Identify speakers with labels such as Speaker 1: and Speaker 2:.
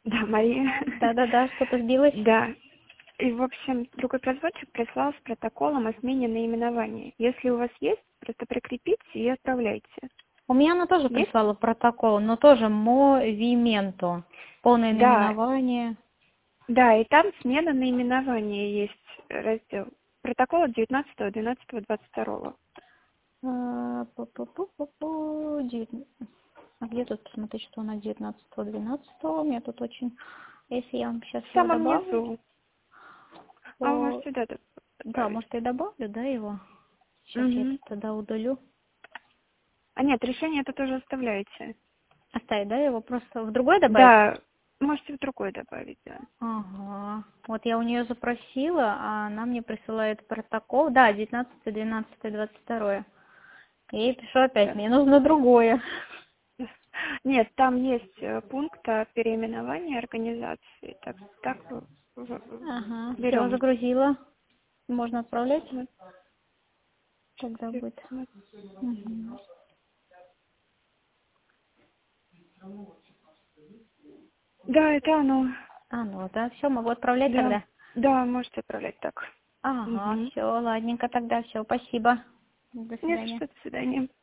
Speaker 1: Да, Мария.
Speaker 2: Да-да-да, что-то сбилось.
Speaker 1: Да. И, в общем, другой производитель прислал с протоколом о смене наименования. Если у вас есть, просто прикрепите и отправляйте.
Speaker 2: У меня она тоже
Speaker 1: Есть?
Speaker 2: прислала протокол, но тоже Movimento. Полное
Speaker 1: Да.
Speaker 2: наименование.
Speaker 1: Да, и там смена наименования есть раздел. Протокол от 19.12.22.
Speaker 2: Пу-пу-пу-пу-пу, А где тут посмотреть, что она 19-12? У меня тут очень... Если я вам сейчас
Speaker 1: В
Speaker 2: его
Speaker 1: самом
Speaker 2: добавлю,
Speaker 1: низу. А вы
Speaker 2: то...
Speaker 1: можете сюда
Speaker 2: Да,
Speaker 1: добавить.
Speaker 2: может, я добавлю, да, его? Сейчас я это
Speaker 1: Угу.
Speaker 2: тогда удалю.
Speaker 1: А нет, решение это тоже оставляете.
Speaker 2: Оставить, да, его просто в другой добавить?
Speaker 1: Да, можете в другой добавить, да.
Speaker 2: Ага. Вот я у нее запросила, а она мне присылает протокол. Да, 19-12-22. Я ей пишу опять,
Speaker 1: Да.
Speaker 2: мне нужно другое.
Speaker 1: Нет, там есть пункт о переименовании организации. Так
Speaker 2: Ага, все,
Speaker 1: берем.
Speaker 2: загрузила. Можно отправлять?
Speaker 1: Вот,
Speaker 2: Когда будет?
Speaker 1: вот.
Speaker 2: Мгм.
Speaker 1: Да, это оно.
Speaker 2: А, ну да, все, могу отправлять
Speaker 1: Да.
Speaker 2: тогда.
Speaker 1: Да, можете отправлять так.
Speaker 2: Ага,
Speaker 1: Угу.
Speaker 2: все, ладненько тогда, все, спасибо. До
Speaker 1: Нет,
Speaker 2: свидания.
Speaker 1: что, до свидания.